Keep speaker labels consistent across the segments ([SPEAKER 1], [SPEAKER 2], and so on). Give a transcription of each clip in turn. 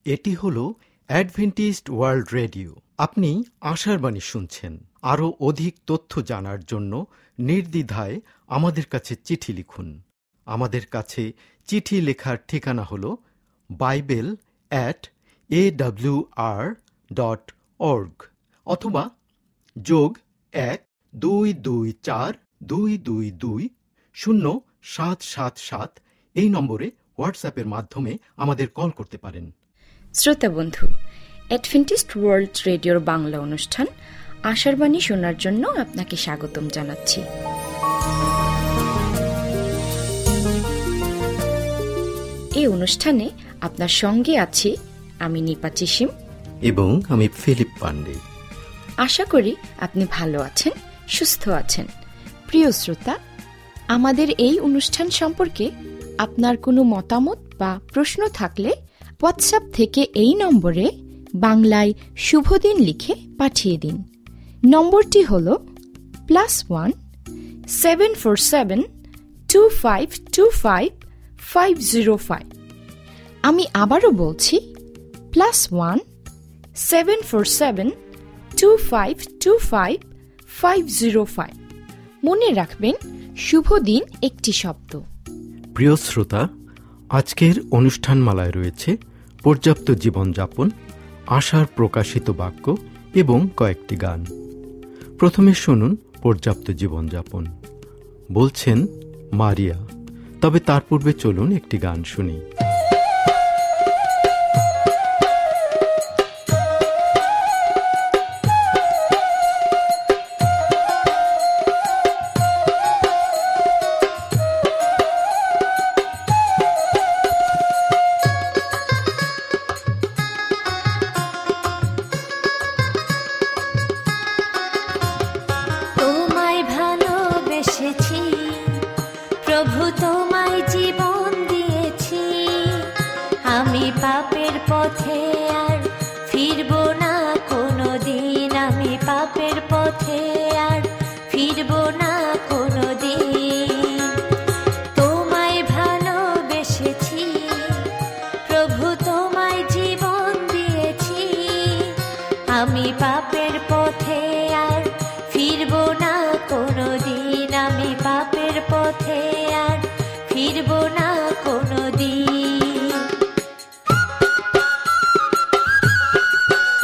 [SPEAKER 1] এটি হলো Adventist world radio. আপনি আশার বাণী শুনছেন। আরও অধিক তথ্য জানার জন্য নির্দ্বিধায় আমাদের কাছে চিঠি লিখুন। আমাদের কাছে চিঠি লেখার ঠিকানা হল bible@awr.org অথবা +1-224-222-0777 এই নম্বরে হোয়াটসঅ্যাপের মাধ্যমে আমাদের কল করতে পারেন।
[SPEAKER 2] শ্রোতা বন্ধু, অ্যাডভেন্টিস্ট ওয়ার্ল্ড রেডিওর বাংলা অনুষ্ঠান আশার বাণী শোনার জন্য আপনাকে স্বাগতম জানাচ্ছি। এই অনুষ্ঠানে আপনার সঙ্গে আছি আমি নিপা চিসিম
[SPEAKER 1] এবং আমি ফিলিপ পান্ডে।
[SPEAKER 2] আশা করি আপনি ভালো আছেন, সুস্থ আছেন। প্রিয় শ্রোতা, আমাদের এই অনুষ্ঠান সম্পর্কে আপনার কোনো মতামত বা প্রশ্ন থাকলে হোয়াটসঅ্যাপ থেকে এই নম্বরে বাংলায় শুভদিন লিখে পাঠিয়ে দিন। নম্বরটি হল +1 747 2525 505। আমি আবারও বলছি +1 747 2525 505। মনে রাখবেন, শুভ দিন একটি শব্দ।
[SPEAKER 1] প্রিয় শ্রোতা, আজকের অনুষ্ঠানমালায় রয়েছে পর্যাপ্ত জীবনযাপন, আশার প্রকাশিত বাক্য এবং কয়েকটি গান। প্রথমে শুনুন পর্যাপ্ত জীবনযাপন, বলছেন মারিয়া। তবে তার পূর্বে চলুন একটি গান শুনি।
[SPEAKER 3] আমি পাপের পথে আর ফিরব না কোনোদিন, আমি পাপের পথে আর ফিরব না কোনোদিন।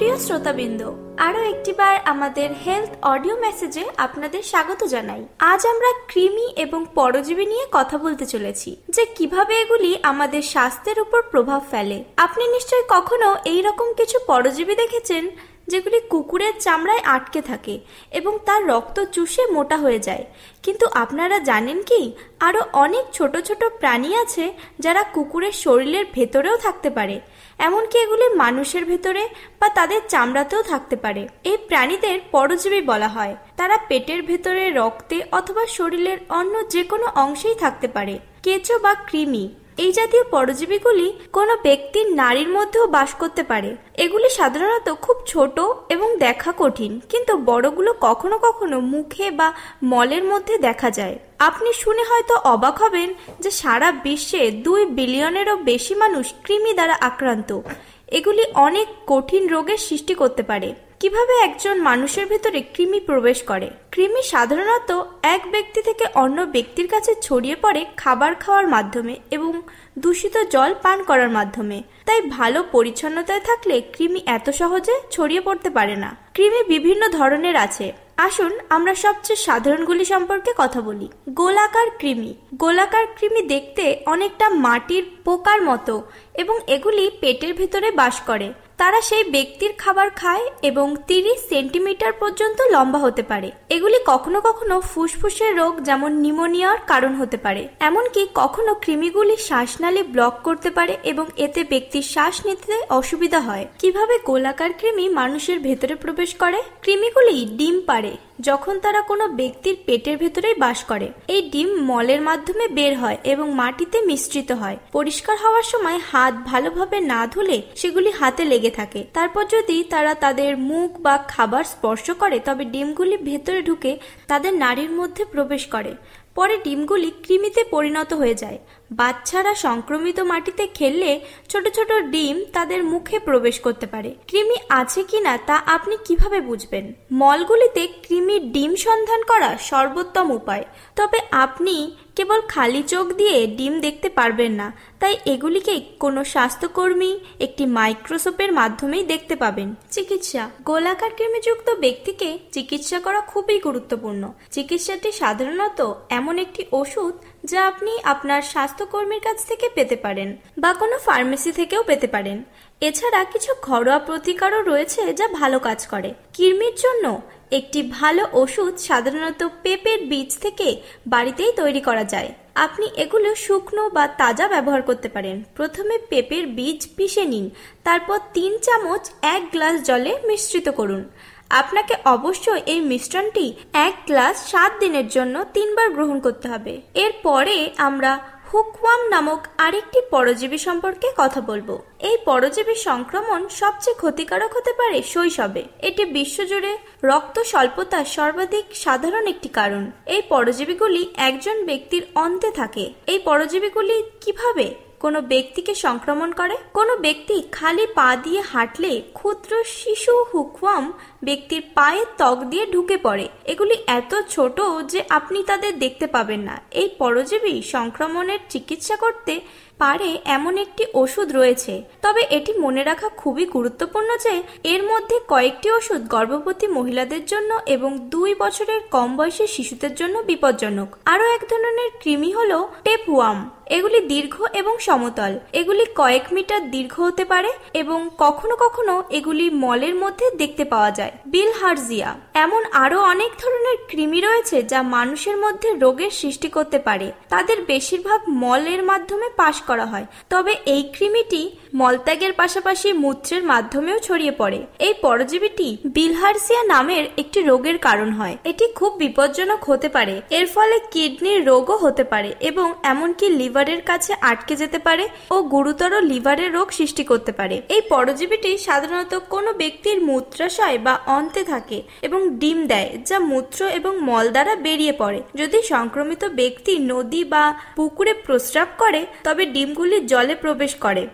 [SPEAKER 4] প্রিয় শ্রোতাবৃন্দ, আরো একটিবার আমাদের হেলথ অডিও মেসেজে আপনাদের স্বাগত জানাই। আজ আমরা কৃমি এবং পরজীবী নিয়ে কথা বলতে চলেছি, যে কিভাবে এগুলি আমাদের স্বাস্থ্যের উপর প্রভাব ফেলে। আপনি নিশ্চয়ই কখনো এইরকম কিছু পরজীবী দেখেছেন যেগুলি কুকুরের চামড়ায় আটকে থাকে এবং তার রক্ত চুষে মোটা হয়ে যায়। কিন্তু আপনারা জানেন কি, আরো অনেক ছোট ছোট প্রাণী আছে যারা কুকুরের শরীরের ভেতরেও থাকতে পারে, এমনকি এগুলি মানুষের ভেতরে বা তাদের চামড়াতেও থাকতে পারে। এই প্রাণীদের পরজীবী বলা হয়। তারা পেটের ভেতরে, রক্তে অথবা শরীরের অন্য যে কোনো অংশেই থাকতে পারে। কেঁচো বা কৃমি, এই জাতীয় পরজীবীগুলি কোনো ব্যক্তির নাড়ির মধ্যেও বাস করতে পারে। এগুলি সাধারণত খুব ছোট এবং দেখা কঠিন, কিন্তু বড়গুলো কখনো কখনো মুখে বা মলের মধ্যে দেখা যায়। আপনি শুনে হয়তো অবাক হবেন যে সারা বিশ্বে 2 বিলিয়নেরও বেশি মানুষ কৃমি দ্বারা আক্রান্ত। এগুলি অনেক কঠিন রোগের সৃষ্টি করতে পারে। কিভাবে একজন মানুষের ভেতরে কৃমি প্রবেশ করে? কৃমি সাধারণত এক ব্যক্তি থেকে অন্য ব্যক্তির কাছে ছড়িয়ে পড়ে খাবার খাওয়ার মাধ্যমে এবং দূষিত জল পান করার মাধ্যমে। তাই ভালো পরিচ্ছন্নতায় থাকলে কৃমি এত সহজে ছড়িয়ে পড়তে পারে না। কৃমি বিভিন্ন ধরনের আছে। আসুন আমরা সবচেয়ে সাধারণগুলি সম্পর্কে কথা বলি। গোলাকার কৃমি। গোলাকার কৃমি দেখতে অনেকটা মাটির পোকার মতো এবং এগুলি পেটের ভেতরে বাস করে। তারা সেই ব্যক্তির খাবার খায় এবং 30 সেন্টিমিটার পর্যন্ত লম্বা হতে পারে। এগুলি কখনো কখনো ফুসফুসের রোগ যেমন নিউমোনিয়ার কারণ হতে পারে। এমনকি কখনো কৃমিগুলি শ্বাসনালী ব্লক করতে পারে এবং এতে ব্যক্তির শ্বাস নিতে অসুবিধা হয়। কিভাবে গোলাকার কৃমি মানুষের ভেতরে প্রবেশ করে? কৃমিগুলি ডিম পাড়ে যখন তারা কোনো ব্যক্তির পেটের ভেতরেই বাস করে। এই ডিম মলের মাধ্যমে বের হয় এবং মাটিতে মিশ্রিত হয়। পরিষ্কার হওয়ার সময় হাত ভালোভাবে না ধুলে সেগুলি হাতে লেগে থাকে। তারপর যদি তারা তাদের মুখ বা খাবার স্পর্শ করে, তবে ডিমগুলি ভেতরে ঢুকে তাদের নাড়ির মধ্যে প্রবেশ করে। পরে ডিমগুলি কৃমিতে পরিণত হয়ে যায়। বাচ্চারা সংক্রমিত মাটিতে খেললে ছোট ছোট ডিম তাদের মুখে প্রবেশ করতে পারে। কৃমি আছে কিনা তা আপনি কিভাবে বুঝবেন? মলগুলিতে কৃমির ডিম সন্ধান করা সর্বোত্তম উপায়, তবে আপনি কেবল খালি চোখ দিয়ে ডিম দেখতে পারবেন না। তাই এগুলিকে কোনো স্বাস্থ্যকর্মী একটি মাইক্রোস্কোপের মাধ্যমেই দেখতে পাবেন। চিকিৎসা। গোলাকার কৃমিযুক্ত ব্যক্তিকে চিকিৎসা করা খুবই গুরুত্বপূর্ণ। চিকিৎসাটি সাধারণত এমন একটি ওষুধ যা আপনি আপনার স্বাস্থ্যকর্মীর কাছ থেকে পেতে পারেন বা কোনো ফার্মেসি থেকেও পেতে পারেন। এছাড়া কিছু ঘরোয়া প্রতিকারও রয়েছে যা ভালো কাজ করে। কৃমির জন্য একটি ভালো ওষুধ সাধারণত পেঁপের বীজ থেকে বাড়িতেই তৈরি করা যায়। আপনি এগুলো শুকনো বা তাজা ব্যবহার করতে পারেন। প্রথমে পেঁপের বীজ পিষে নিন, তারপর 3 চামচ 1 গ্লাস জলে মিশ্রিত করুন। আপনাকে অবশ্যই এই মিশ্রণটি 1 গ্লাস 7 দিনের জন্য 3 বার গ্রহণ করতে হবে। এরপরে আমরা হুকওয়ার্ম নামক আরেকটি পরজীবী সম্পর্কে কথা বলবো। এই পরজীবী সংক্রমণ সবচেয়ে ক্ষতিকারক হতে পারে শৈশবে। এটি বিশ্বজুড়ে রক্ত স্বল্পতার সর্বাধিক সাধারণ একটি কারণ। এই পরজীবীগুলি একজন ব্যক্তির অন্তে থাকে। এই পরজীবীগুলি কিভাবে কোনো ব্যক্তিকে সংক্রমণ করে? কোনো ব্যক্তি খালি পা দিয়ে হাঁটলে ক্ষুদ্র শিশু হুকওয়ার্ম ব্যক্তির পায়ের ত্বক দিয়ে ঢুকে পড়ে। এগুলি এত ছোট যে আপনি তাদের দেখতে পাবেন না। এই পরজীবী সংক্রমণের চিকিৎসা করতে পারে এমন একটি ওষুধ রয়েছে, তবে এটি মনে রাখা খুবই গুরুত্বপূর্ণ যে এর মধ্যে কয়েকটি ওষুধ গর্ভবতী মহিলাদের জন্য এবং 2 বছরের কম বয়সী শিশুদের জন্য বিপজ্জনক। আরো এক ধরনের কৃমি হলো টেপওয়ার্ম। এগুলি দীর্ঘ এবং সমতল। এগুলি কয়েক মিটার দীর্ঘ হতে পারে এবং কখনো কখনো এগুলি মলের মধ্যে দেখতে পাওয়া যায়। বিলহার্জিয়া। এমন আরো অনেক ধরনের কৃমি রয়েছে যা মানুষের মধ্যে রোগের সৃষ্টি করতে পারে। তাদের বেশিরভাগ মলের মাধ্যমে পাস করা হয়, তবে এই কৃমিটি মলত্যাগের পাশাপাশি মূত্রের মাধ্যমেও ছড়িয়ে পড়ে। এই পরজীবীটি বিলহার্জিয়া নামের একটি রোগের কারণ হয়। এটি খুব বিপজ্জনক হতে পারে। এর ফলে কিডনির রোগও হতে পারে এবং এমনকি লিভারের কাছে আটকে যেতে পারে ও গুরুতর লিভারের রোগ সৃষ্টি করতে পারে। এই পরজীবীটি সাধারণত কোনো ব্যক্তির মূত্রাশয় বা অন্তে থাকে এবং ডিম দেয়, যা মূত্র এবং মল দ্বারা বেরিয়ে পড়ে। যদি সংক্রমিত ব্যক্তি নদী বা পুকুরে প্রস্রাব করে, তবে ডিমগুলি জলে প্রবেশ করে।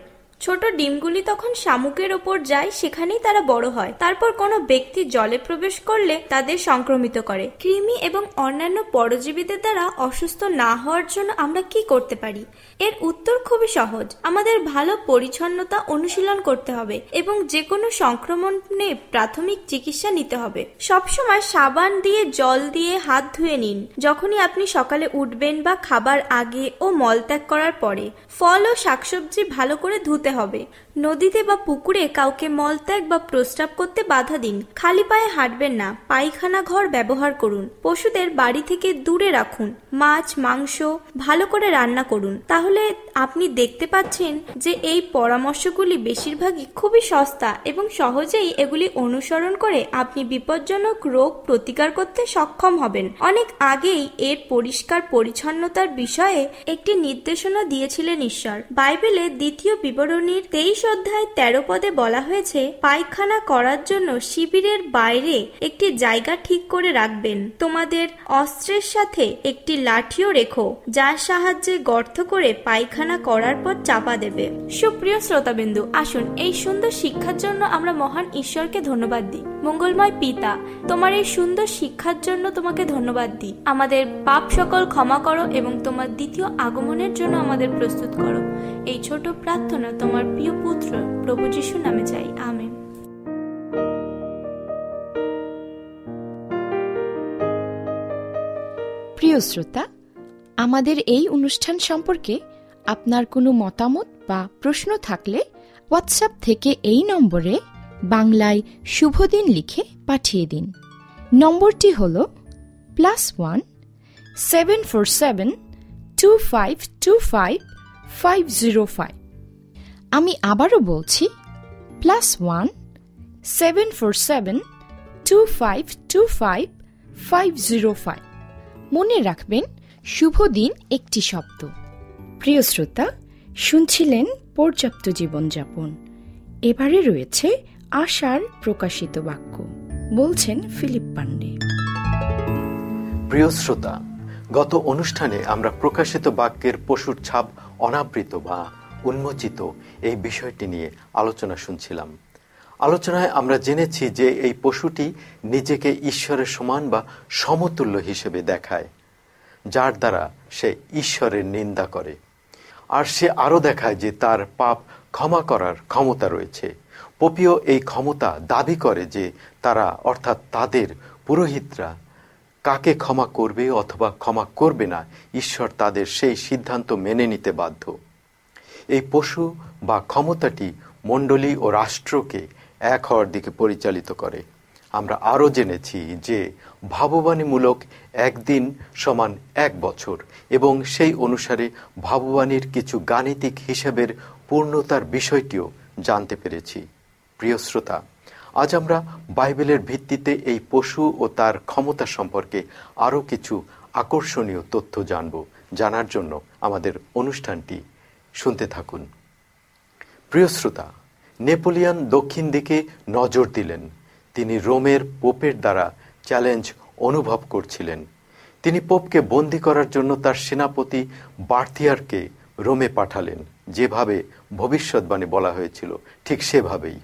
[SPEAKER 4] ছোট ডিমগুলি তখন শামুকের ওপর যায়, সেখানেই তারা বড় হয়। তারপর কোনো ব্যক্তি জলে প্রবেশ করলে তাদের সংক্রমিত করে। কৃমি এবং অন্যান্য পরজীবীদের দ্বারা অসুস্থ না হওয়ার জন্য আমরা কি করতে পারি? এর উত্তর খুবই সহজ। আমাদের ভালো পরিচ্ছন্নতা অনুশীলন করতে হবে এবং যে কোনো সংক্রমণে প্রাথমিক চিকিৎসা নিতে হবে। সবসময় সাবান দিয়ে জল দিয়ে হাত ধুয়ে নিন যখনই আপনি সকালে উঠবেন বা খাবার আগে ও মলত্যাগ করার পরে। ফল ও শাকসবজি ভালো করে ধুতে হবে। নদীতে বা পুকুরে কাউকে মলত্যাগ বা প্রস্রাব করতে বাধা দিন। খালি পায়ে হাঁটবেন না। পায়খানা ঘর ব্যবহার করুন। পশুদের বাড়ি থেকে দূরে রাখুন। মাছ মাংস ভালো করে রান্না করুন। তাহলে আপনি দেখতে পাচ্ছেন যে এই পরামর্শগুলি বেশিরভাগই খুবই সস্তা এবং সহজেই এগুলি অনুসরণ করে আপনি বিপজ্জনক রোগ প্রতিকার করতে সক্ষম হবেন। অনেক আগেই এর পরিষ্কার পরিচ্ছন্নতার বিষয়ে একটি নির্দেশনা দিয়েছিলেন ঈশ্বর। বাইবেলের দ্বিতীয় বিবরণীর 23 অধ্যায় 13 পদে বলা হয়েছে, পায়খানা করার জন্য শিবিরের বাইরে একটি জায়গা ঠিক করে রাখবেন। তোমাদের অস্ত্রের সাথে একটি লাঠিও রেখো, যার সাহায্যে গর্ত করে পায়খানা করার পর চাপা দেবে। সুপ্রিয় শ্রোতাবিন্দু, আসুন এই সুন্দর শিক্ষার জন্য আমরা মহান ঈশ্বরকে ধন্যবাদ দিই। মঙ্গলময় পিতা, তোমার এই সুন্দর শিক্ষার জন্য তোমাকে ধন্যবাদ দিই। আমাদের পাপ সকল ক্ষমা করো এবং তোমার দ্বিতীয় আগমনের জন্য আমাদের প্রস্তুত করো। এই ছোট প্রার্থনা তোমার প্রিয় পুত্র প্রভু যিশুর নামে চাই, আমেন।
[SPEAKER 2] প্রিয় শ্রোতা, আমাদের এই অনুষ্ঠান সম্পর্কে আপনার কোনো মতামত বা প্রশ্ন থাকলে হোয়াটসঅ্যাপ থেকে এই নম্বরে বাংলায় শুভদিন লিখে পাঠিয়ে দিন। নম্বরটি হল +1 747 2525 505। আমি আবারও বলছি +1 747 2525 505। মনে রাখবেন, শুভ দিন একটি শব্দ। প্রিয় শ্রোতা, শুনছিলেন পর্যাপ্ত জীবনযাপন। এবারে রয়েছে আশার প্রকাশিত বাক্য, বলছেন ফিলিপ পান্ডে।
[SPEAKER 1] প্রিয় শ্রোতা, গত অনুষ্ঠানে আমরা প্রকাশিত বাক্যের পশুর ছাপ অনাবৃত বা উন্মোচিত এই বিষয়টি নিয়ে আলোচনা শুনছিলাম। আলোচনায় আমরা জেনেছি যে এই পশুটি নিজেকে ঈশ্বরের সমান বা সমতুল্য হিসেবে দেখায়, যার দ্বারা সে ঈশ্বরের নিন্দা করে। আর সে আরও দেখায় যে তার পাপ ক্ষমা করার ক্ষমতা রয়েছে। পোপীয় এই ক্ষমতা দাবি করে যে তারা, অর্থাৎ তাদের পুরোহিতরা, কাকে ক্ষমা করবে অথবা ক্ষমা করবে না, ঈশ্বর তাদের সেই সিদ্ধান্ত মেনে নিতে বাধ্য। এই পশু বা ক্ষমতাটি মণ্ডলী ও রাষ্ট্রকে এক হওয়ার দিকে পরিচালিত করে। আমরা আরও জেনেছি যে ভাববাণীমূলক একদিন সমান 1 বছর এবং সেই অনুসারে ভাববাণীর কিছু গাণিতিক হিসেবের পূর্ণতার বিষয়টিও জানতে পেরেছি। প্রিয় শ্রোতা, আজ আমরা বাইবেলের ভিত্তিতে এই পশু ও তার ক্ষমতা সম্পর্কে আরও কিছু আকর্ষণীয় তথ্য জানব। জানার জন্য আমাদের অনুষ্ঠানটি শুনতে থাকুন। প্রিয় শ্রোতা, নেপোলিয়ন দক্ষিণ দিকে নজর দিলেন। তিনি রোমের পোপের দ্বারা চ্যালেঞ্জ অনুভব করছিলেন। তিনি পোপকে বন্দী করার জন্য তার সেনাপতি বার্থিয়ারকে রোমে পাঠালেন। যেভাবে ভবিষ্যৎবাণী বলা হয়েছিল ঠিক সেভাবেই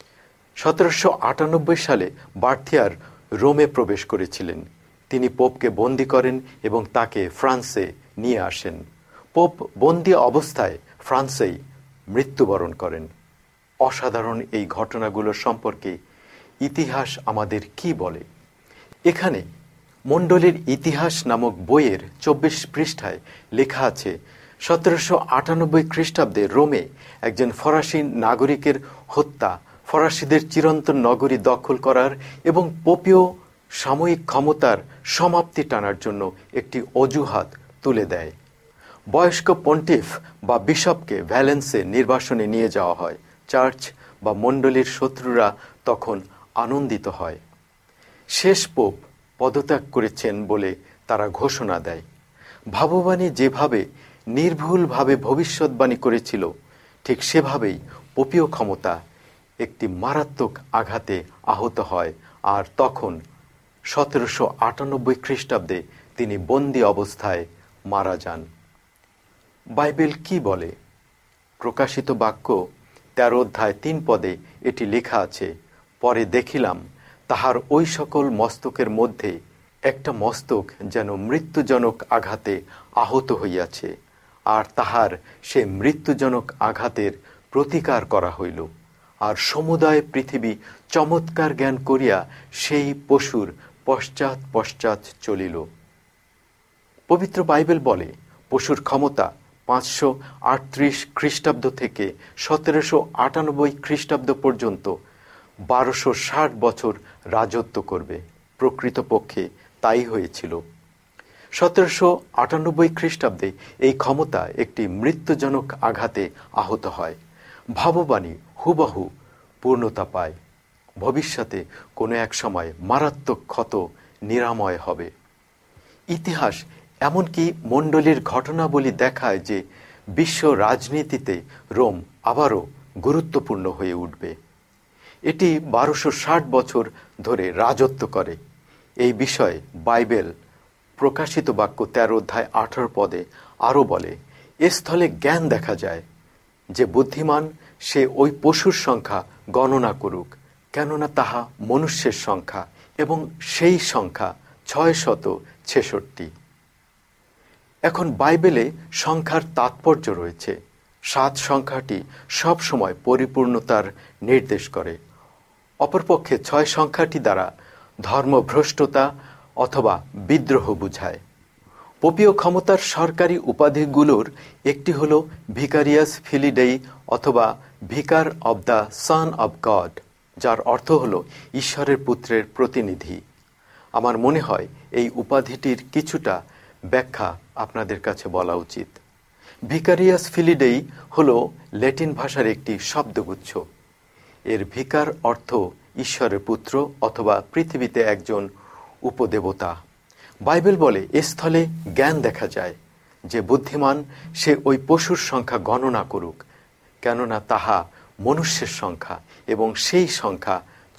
[SPEAKER 1] 1798 সালে বার্থিয়ার রোমে প্রবেশ করেছিলেন। তিনি পোপকে বন্দী করেন এবং তাকে ফ্রান্সে নিয়ে আসেন। পোপ বন্দী অবস্থায় ফ্রান্সেই মৃত্যুবরণ করেন। অসাধারণ এই ঘটনাগুলো সম্পর্কে ইতিহাস আমাদের কি বলে? এখানে মণ্ডলীর ইতিহাস নামক বইয়ের 24 পৃষ্ঠায় লেখা আছে, 1798 খ্রিস্টাব্দে রোমে একজন ফরাসি নাগরিকের হত্যা ফরাসিদের চিরন্তন নগরী দখল করার এবং পোপীয় সাময়িক ক্ষমতার সমাপ্তি টানার জন্য একটি অজুহাত তুলে দেয়। বয়স্ক পন্টিফ বা বিশপকে ভ্যালেন্সে নির্বাসনে নিয়ে যাওয়া হয়। চার্চ বা মণ্ডলীর শত্রুরা তখন আনন্দিত হয়। শেষ পোপ পদত্যাগ করেছেন বলে তারা ঘোষণা দেয়। ভাববাণী যেভাবে নির্ভুলভাবে ভবিষ্যৎবাণী করেছিল, ঠিক সেভাবেই পোপীয় ক্ষমতা একটি মারাত্মক আঘাতে আহত হয়। আর তখন 1798 খ্রিস্টাব্দে তিনি বন্দী অবস্থায় মারা যান। বাইবেল কি বলে? প্রকাশিত বাক্য 13 অধ্যায় 3 পদে এটি লেখা আছে, পরে দেখিলাম তাহার ওই সকল মস্তকের মধ্যে একটা মস্তক যেন মৃত্যুজনক আঘাতে আহত হইয়াছে, আর তাহার সে মৃত্যুজনক আঘাতের প্রতিকার করা হইল। আর সমুদয় পৃথিবী চমৎকার জ্ঞান করিয়া সেই পশুর পশ্চাৎ পশ্চাৎ চলিল। পবিত্র বাইবেল বলে পশুর ক্ষমতা 538 খ্রিস্টাব্দ থেকে 1798 খ্রিস্টাব্দ পর্যন্ত 1260 বছর রাজত্ব করবে। প্রকৃতপক্ষে তাই হয়েছিল। 1798 খ্রিস্টাব্দে এই ক্ষমতা একটি মৃত্যুজনক আঘাতে আহত হয়। ভাববাণী হুবহু পূর্ণতা পায়। ভবিষ্যতে কোনো এক সময় মারাত্মক ক্ষত নিরাময় হবে। ইতিহাস এমনকি মণ্ডলীর ঘটনাবলী দেখায় যে বিশ্ব রাজনীতিতে রোম আবারও গুরুত্বপূর্ণ হয়ে উঠবে। এটি 1260 বছর ধরে রাজত্ব করে। এই বিষয়ে বাইবেল প্রকাশিত বাক্য 13 অধ্যায় 18 পদে আরও বলে, এ স্থলে জ্ঞান দেখা যায় যে বুদ্ধিমান সে ওই পশুর সংখ্যা গণনা করুক, কেননা তাহা মনুষ্যের সংখ্যা, এবং সেই সংখ্যা 666। এখন বাইবেলে সংখ্যার তাৎপর্য রয়েছে। 7 সংখ্যাটি সব সময় পরিপূর্ণতার নির্দেশ করে। অপরপক্ষে 6 সংখ্যাটি দ্বারা ধর্মভ্রষ্টতা অথবা বিদ্রোহ বুঝায়। পোপীয় ক্ষমতার সরকারি উপাধিগুলোর একটি হল ভিকারিয়াস ফিলিডেই অথবা vicar of the son of God, যার অর্থ হল ঈশ্বরের পুত্রের প্রতিনিধি। আমার মনে হয় এই উপাধিটির কিছুটা ব্যাখ্যা আপনাদের কাছে বলা উচিত। ভিকারিয়াস ফিলিডেই হল ল্যাটিন ভাষার একটি শব্দগুচ্ছ। এর ভিকার অর্থ ঈশ্বরের পুত্র অথবা পৃথিবীতে একজন উপদেবতা। বাইবেল বলে এ স্থলে জ্ঞান দেখা যায় যে বুদ্ধিমান সে ওই পশুর সংখ্যা গণনা করুক, কেননা তাহা মনুষ্যের সংখ্যা, এবং সেই সংখ্যা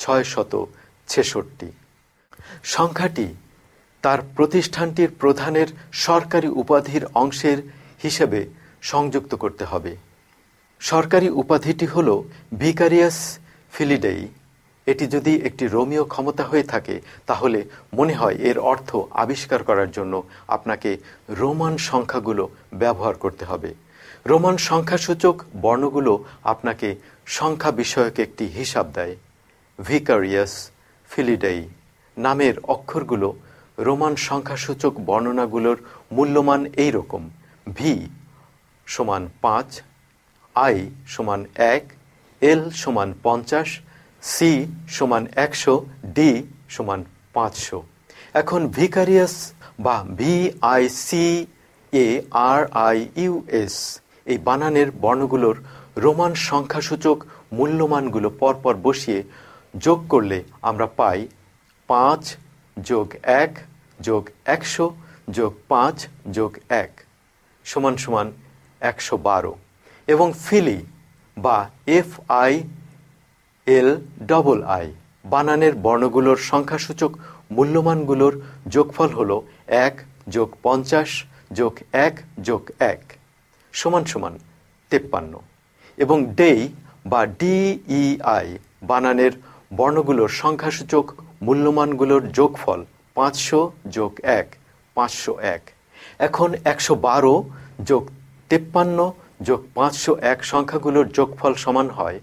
[SPEAKER 1] 666। সংখ্যাটি তার প্রতিষ্ঠানটির প্রধানের সরকারি উপাধির অংশের হিসেবে সংযুক্ত করতে হবে। সরকারি উপাধিটি হল ভিকারিয়াস ফিলিডেই। এটি যদি একটি রোমীয় ক্ষমতা হয়ে থাকে তাহলে মনে হয় এর অর্থ আবিষ্কার করার জন্য আপনাকে রোমান সংখ্যাগুলো ব্যবহার করতে হবে। রোমান সংখ্যাসূচক বর্ণগুলো আপনাকে সংখ্যা বিষয়ক একটি হিসাব দেয়। ভিকারিয়াস ফিলিডেই নামের অক্ষরগুলো রোমান সংখ্যাসূচক বর্ণনাগুলোর মূল্যমান এই রকম: ভি সমান 5, আই সমান 1, এল সমান 50, সি সমান 100, ডি সমান 500। এখন ভিকারিয়াস বা VICARIUS এই বানানের বর্ণগুলোর রোমান সংখ্যাসূচক মূল্যমানগুলো পরপর বসিয়ে যোগ করলে আমরা পাই 5 যোগ 1 যোগ 100 যোগ 5 যোগ 1 সমান সমান 112। এবং ফিলি বা FILII বানানের বর্ণগুলোর সংখ্যাসূচক মূল্যমানগুলোর যোগফল হল 1 যোগ 50 যোগ 1 যোগ 1 সমান সমান 53। এবং ডেই বা DEI বানানের বর্ণগুলোর সংখ্যাসূচক মূল্যমানগুলোর যোগফল 500 যোগ 1 501। এখন 112 যোগ 53 যোগ 501 সংখ্যাগুলোর যোগফল সমান হয়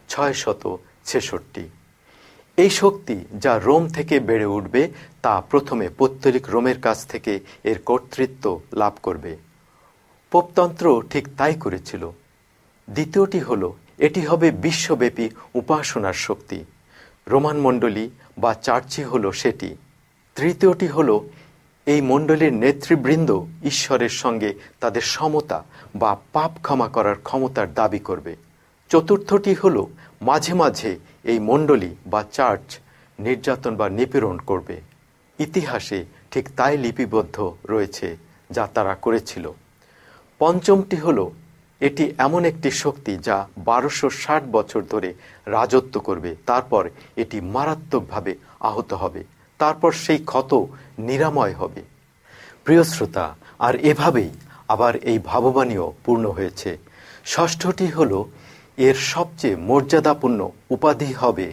[SPEAKER 1] 666। এই শক্তি যা রোম থেকে বেড়ে উঠবে তা প্রথমে পৌত্তলিক রোমের কাছ থেকে এর কর্তৃত্ব লাভ করবে। পোপতন্ত্র ঠিক তাই করেছিল। দ্বিতীয়টি হল এটি হবে বিশ্বব্যাপী উপাসনার শক্তি। রোমান মণ্ডলী বা চার্চই হল সেটি। তৃতীয়টি হল এই মণ্ডলীর নেতৃবৃন্দ ঈশ্বরের সঙ্গে তাদের সমতা বা পাপ ক্ষমা করার ক্ষমতার দাবি করবে। চতুর্থটি হল মাঝে মাঝে এই মণ্ডলী বা চার্চ নির্যাতন বা নিপীড়ন করবে। ইতিহাসে ঠিক তাই লিপিবদ্ধ রয়েছে যা তারা করেছিল। পঞ্চমটি হল এটি এমন একটি শক্তি যা 1260 বছর ধরে রাজত্ব করবে। তারপর এটি মারাত্মকভাবে আহত হবে। তারপর সেই ক্ষত নিরাময় হবে। প্রিয় শ্রোতা, আর এভাবেই আবার এই ভাববাণীও পূর্ণ হয়েছে। ষষ্ঠটি হল এর সবচেয়ে মর্যাদাপূর্ণ উপাধি হবে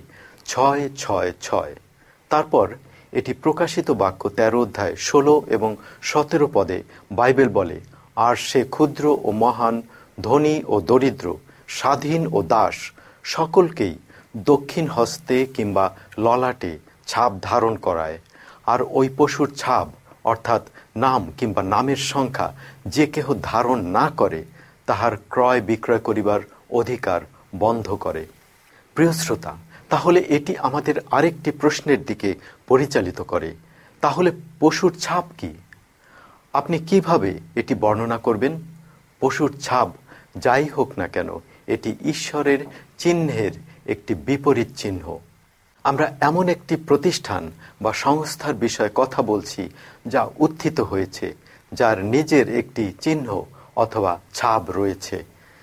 [SPEAKER 1] 666। তারপর এটি প্রকাশিত বাক্য 13 অধ্যায় 16 এবং 17 পদে বাইবেল বলে, আর সে ক্ষুদ্র ও মহান, ধনী ও দরিদ্র, স্বাধীন ও দাস সকলকেই দক্ষিণ হস্তে কিংবা ললাটে ছাপ ধারণ করায়। আর ওই পশুর ছাপ অর্থাৎ নাম কিংবা নামের সংখ্যা যে কেহ ধারণ না করে তাহার ক্রয় বিক্রয় করিবার অধিকার বন্ধ করে। প্রিয় শ্রোতা, তাহলে এটি আমাদের আরেকটি প্রশ্নের দিকে পরিচালিত করে, তাহলে পশুর ছাপ কি? আপনি কিভাবে এটি বর্ণনা করবেন? পশুর ছাপ যাই হোক না কেন, এটি ঈশ্বরের চিহ্নের একটি বিপরীত চিহ্ন। আমরা এমন একটি প্রতিষ্ঠান বা সংস্থার বিষয়ে কথা বলছি যা উত্থিত হয়েছে, যার নিজের একটি চিহ্ন অথবা ছাপ রয়েছে।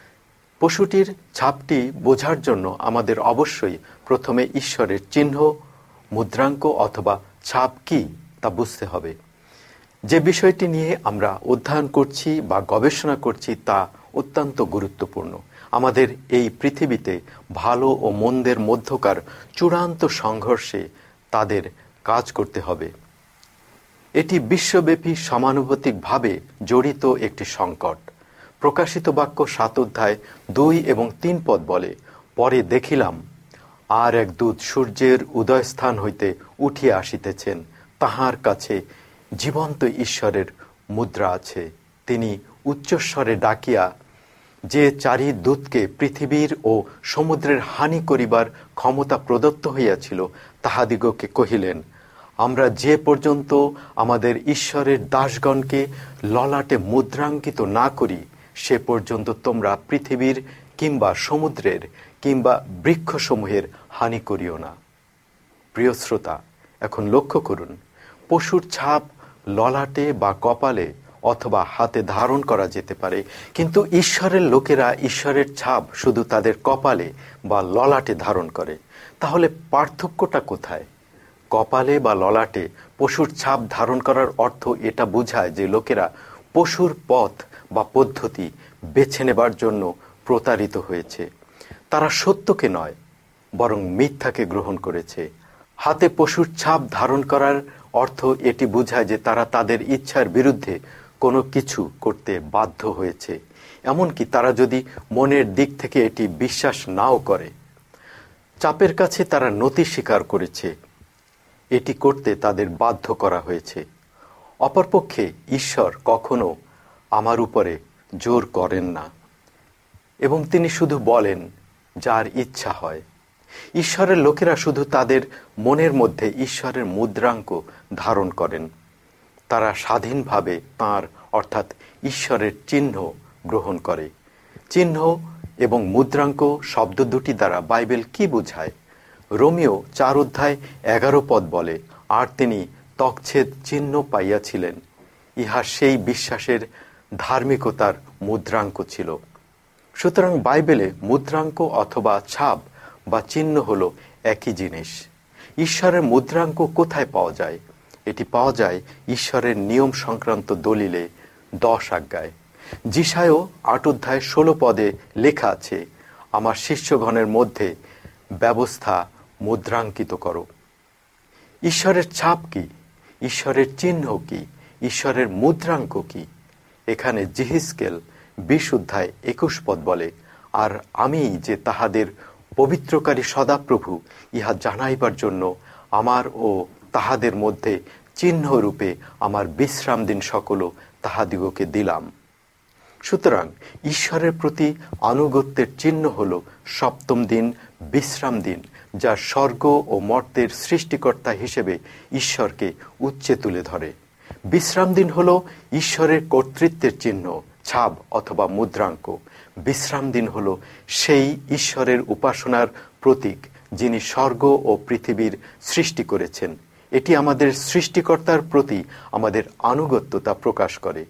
[SPEAKER 1] পশুটির ছাপটি বোঝার জন্য আমাদের অবশ্যই প্রথমে ঈশ্বরের চিহ্ন, মুদ্রাঙ্ক অথবা ছাপ কি তা বুঝতে হবে। যে বিষয়টি নিয়ে আমরা অধ্যয়ন করছি বা গবেষণা করছি তা অত্যন্ত গুরুত্বপূর্ণ। আমাদের এই পৃথিবীতে ভালো ও মন্দের মধ্যকার চূড়ান্ত সংঘর্ষে তাদের কাজ করতে হবে। এটি বিশ্বব্যাপী সমানুপাতিকভাবে জড়িত একটি সংকট। প্রকাশিত বাক্য 7 অধ্যায় 2 এবং 3 পদ বলে, পরে দেখিলাম আর এক দূত সূর্যের উদয়স্থান হইতে উঠিয়া আসিতেছেন, তাহার কাছে জীবন্ত ঈশ্বরের মুদ্রা আছে। তিনি উচ্চস্বরে ডাকিয়া যে 4 দূতকে পৃথিবীর ও সমুদ্রের হানি করিবার ক্ষমতা প্রদত্ত হইয়াছিল তাহাদিগকে কহিলেন, আমরা যে পর্যন্ত আমাদের ঈশ্বরের দাসগণকে ললাটে মুদ্রাঙ্কিত না করি সে পর্যন্ত তোমরা পৃথিবীর কিংবা সমুদ্রের কিংবা বৃক্ষসমূহের হানি করিও না। প্রিয় শ্রোতা, এখন লক্ষ্য করুন, পশুর ছাপ ললাটে বা কপালে অথবা হাতে ধারণ করা যেতে পারে, কিন্তু ঈশ্বরের লোকেরা ঈশ্বরের ছাপ শুধু তাদের কপালে বা ললাটে ধারণ করে। তাহলে পার্থক্যটা কোথায়? কপালে বা ললাটে পশুর ছাপ ধারণ করার অর্থ এটা বোঝায় যে লোকেরা পশুর পথ বা পদ্ধতি বেছে নেবার জন্য প্রতারিত হয়েছে। তারা সত্যকে নয় বরং মিথ্যাকে গ্রহণ করেছে। হাতে পশুর ছাপ ধারণ করার অর্থ এটি বোঝায় যে তারা তাদের ইচ্ছার বিরুদ্ধে কোনো কিছু করতে বাধ্য হয়েছে, এমনকি তারা যদি মনের দিক থেকে এটি বিশ্বাস নাও করে। চাপের কাছে তারা নতি স্বীকার করেছে, এটি করতে তাদের বাধ্য করা হয়েছে। অপরপক্ষে ঈশ্বর কখনো আমার উপরে জোর করেন না এবং তিনি শুধু বলেন যার ইচ্ছা হয়। ঈশ্বরের লোকেরা শুধু তাদের মনের মধ্যে ঈশ্বরের মুদ্রাঙ্ক ধারণ করেন। তারা স্বাধীনভাবে তাঁর অর্থাৎ ঈশ্বরের চিহ্ন গ্রহণ করে। চিহ্ন এবং মুদ্রাঙ্ক শব্দ দুটি দ্বারা বাইবেল কি বোঝায়? রোমিও 4 অধ্যায় 11 পদ বলে, আর তিনি তকছেদ চিহ্ন পাইয়াছিলেন, ইহা সেই বিশ্বাসের ধার্মিকতার মুদ্রাঙ্ক ছিল। সুতরাং বাইবেলে মুদ্রাঙ্ক অথবা ছাপ বা চিহ্ন হলো একই জিনিস। ঈশ্বরের মুদ্রাঙ্ক কোথায় পাওয়া যায়? এটি পাওয়া যায় ঈশ্বরের নিয়ম সংক্রান্ত দলিলে 10 আজ্ঞায়। যিশায়ও 8 অধ্যায় 16 পদে লেখা আছে, আমার শিষ্যগণের মধ্যে ব্যবস্থা মুদ্রাঙ্কিত করো। ঈশ্বরের ছাপ কি? ঈশ্বরের চিহ্ন কি? ঈশ্বরের মুদ্রাঙ্ক কি? এখানে জিহিজকেল 20 অধ্যায় 21 পদ বলে, আর আমি যে তাহাদের পবিত্রকারী সদাপ্রভু ইহা জানাইবার জন্য আমার ও তাহাদের মধ্যে চিহ্নরূপে আমার বিশ্রাম দিন সকলও তাহাদিগকে দিলাম। সুতরাং ঈশ্বরের প্রতি আনুগত্যের চিহ্ন হল 7ম দিন বিশ্রাম দিন, যা স্বর্গ ও মর্তের সৃষ্টিকর্তা হিসেবে ঈশ্বরকে উচ্চে তুলে ধরে। বিশ্রাম দিন হল ঈশ্বরের কর্তৃত্বের চিহ্ন, ছাপ অথবা মুদ্রাঙ্ক। বিশ্রাম দিন হল সেই ঈশ্বরের উপাসনার প্রতীক যিনি স্বর্গ ও পৃথিবীর সৃষ্টি করেছেন। এটি আমাদের সৃষ্টিকর্তার প্রতি আমাদের আনুগত্যতা প্রকাশ করে।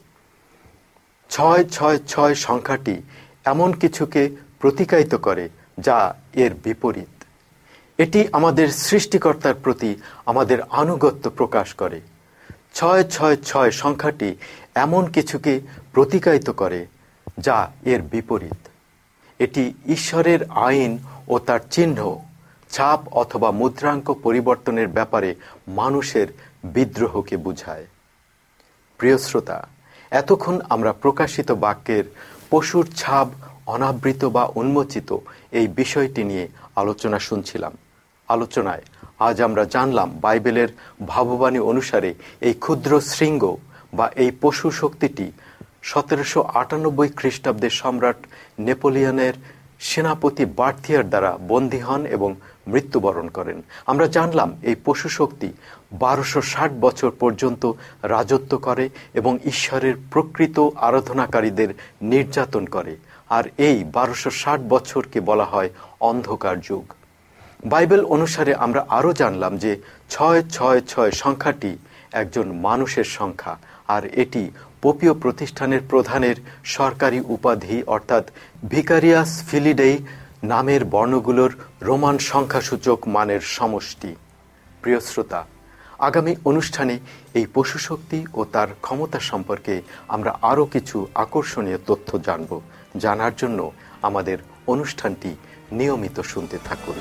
[SPEAKER 1] 666 সংখ্যাটি এমন কিছুকে প্রতীকায়িত করে যা এর বিপরীত। এটি আমাদের সৃষ্টিকর্তার প্রতি আমাদের আনুগত্য প্রকাশ করে। 666 সংখ্যাটি এমন কিছুকে প্রতীকায়িত করে যা এর বিপরীত। এটি ঈশ্বরের আইন ও তার চিহ্ন, ছাপ অথবা মুদ্রাঙ্ক পরিবর্তনের ব্যাপারে মানুষের বিদ্রোহকে বোঝায়। প্রিয় শ্রোতা, এতক্ষণ আমরা প্রকাশিত বাক্যের পশুর ছাপ অনাবৃত বা উন্মোচিত এই বিষয়টি নিয়ে আলোচনা শুনছিলাম। আলোচনায় আজ আমরা জানলাম বাইবেলের ভাববাণী অনুসারে এই ক্ষুদ্র শৃঙ্গ বা এই পশু শক্তিটি 1798 খ্রিস্টাব্দে সম্রাট নেপোলিয়নের সেনাপতি বার্থিয়ার দ্বারা বন্দী হন এবং মৃত্যুবরণ করেন। আমরা জানলাম এই পশু শক্তি 1260 বছর পর্যন্ত রাজত্ব করে এবং ঈশ্বরের প্রকৃত আরাধনাকারীদের নির্যাতন করে, আর এই 1260 বছরকে বলা হয় অন্ধকার যুগ। বাইবেল অনুসারে আমরা আরও জানলাম যে 666 সংখ্যাটি একজন মানুষের সংখ্যা, আর এটি পোপীয় প্রতিষ্ঠানের প্রধানের সরকারি উপাধি অর্থাৎ ভিকারিয়াস ফিলিডেই নামের বর্ণগুলোর রোমান সংখ্যাসূচক মানের সমষ্টি। প্রিয় শ্রোতা, আগামী অনুষ্ঠানে এই পশুশক্তি ও তার ক্ষমতা সম্পর্কে আমরা আরও কিছু আকর্ষণীয় তথ্য জানব। জানার জন্য আমাদের অনুষ্ঠানটি নিয়মিত শুনতে থাকুন।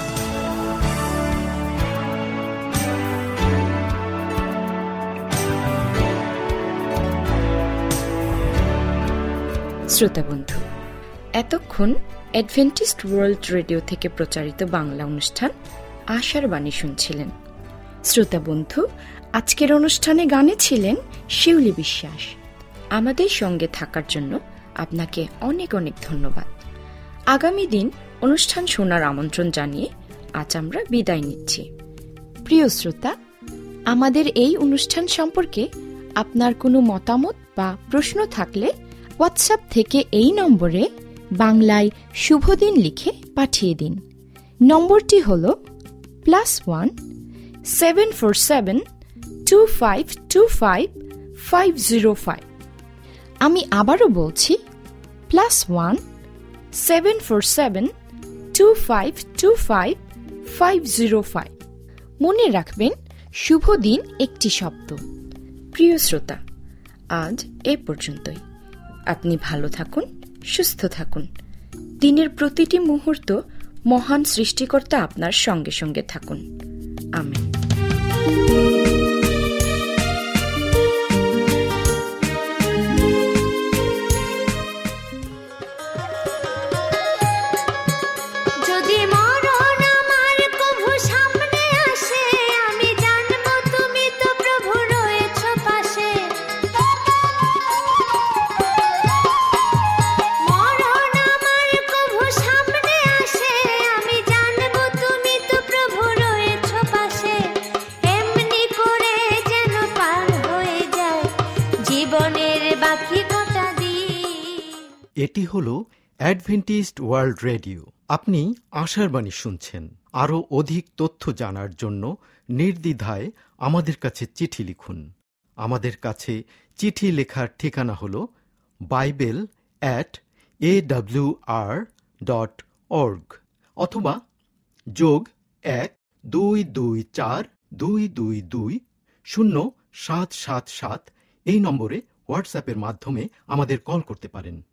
[SPEAKER 2] শ্রোতা বন্ধু, এতক্ষণ অ্যাডভেন্টিস্ট ওয়ার্ল্ড রেডিও থেকে প্রচারিত বাংলা অনুষ্ঠান আশার বাণী শুনছিলেন। শ্রোতা বন্ধু, আজকের অনুষ্ঠানে গানে ছিলেন শিউলি বিশ্বাস। আমাদের সঙ্গে থাকার জন্য আপনাকে অনেক অনেক ধন্যবাদ। আগামী দিন অনুষ্ঠান শোনার আমন্ত্রণ জানিয়ে আজ আমরা বিদায় নিচ্ছি। প্রিয় শ্রোতা, আমাদের এই অনুষ্ঠান সম্পর্কে আপনার কোনো মতামত বা প্রশ্ন থাকলে হোয়াটসঅ্যাপ থেকে এই নম্বরে বাংলায় শুভদিন লিখে পাঠিয়ে দিন। নম্বরটি হল +1 747 2525 505। আমি আবারও বলছি +1 747 2525 505। মনে রাখবেন, শুভ দিন একটি শব্দ। প্রিয় শ্রোতা, আজ এ পর্যন্তই। আপনি ভালো থাকুন, সুস্থ থাকুন। দিনের প্রতিটি মুহূর্ত মহান সৃষ্টিকর্তা আপনার সঙ্গে সঙ্গে থাকুন। আমেন।
[SPEAKER 1] এটি হল অ্যাডভেন্টিস্ট ওয়ার্ল্ড রেডিও। আপনি আশার বাণী শুনছেন। আরও অধিক তথ্য জানার জন্য নির্দ্বিধায় আমাদের কাছে চিঠি লিখুন। আমাদের কাছে চিঠি লেখার ঠিকানা হল bible@awr.org অথবা +1-224-222-0777 এই নম্বরে হোয়াটসঅ্যাপের মাধ্যমে আমাদের কল করতে পারেন।